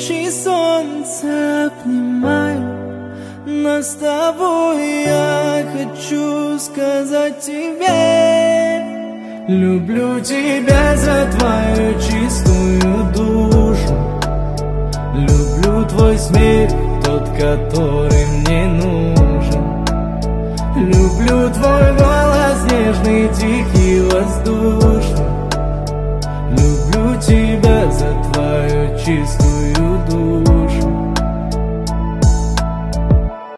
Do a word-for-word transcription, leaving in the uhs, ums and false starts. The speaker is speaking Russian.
лучи солнца обнимаю, но с тобой я хочу сказать тебе: люблю тебя за твою чистую душу, люблю твой смех, тот, который мне нужен. Люблю твой голос нежный, тихий, воздушный.